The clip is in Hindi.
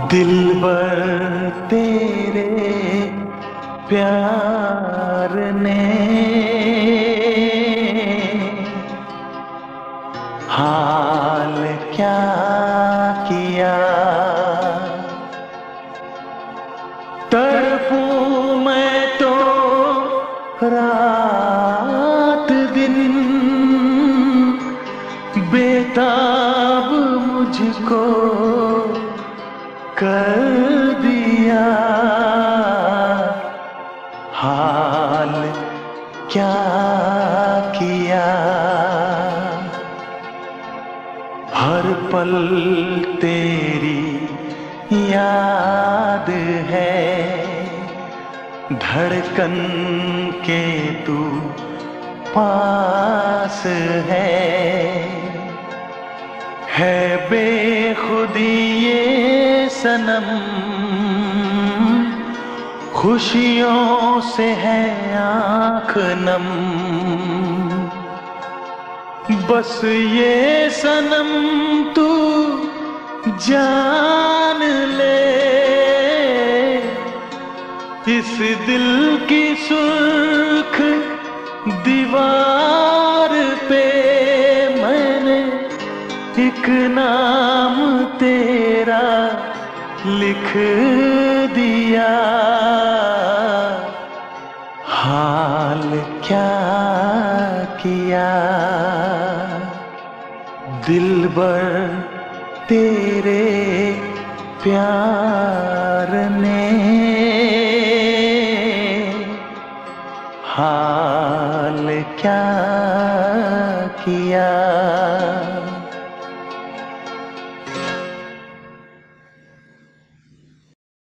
दिलबर तेरे प्यार ने हाल क्या किया। तड़पूं मैं तो रात दिन, बेताब मुझको कर दिया। हाल क्या किया। हर पल तेरी याद है, धड़कन के तू पास है बेखुदी ये सनम, खुशियों से है आँख नम। बस ये सनम तू जान ले, इस दिल की सुर्ख दीवार पे मैंने एक नाम तेरा लिख दिया। हाल क्या किया। दिलबर तेरे प्यार ने।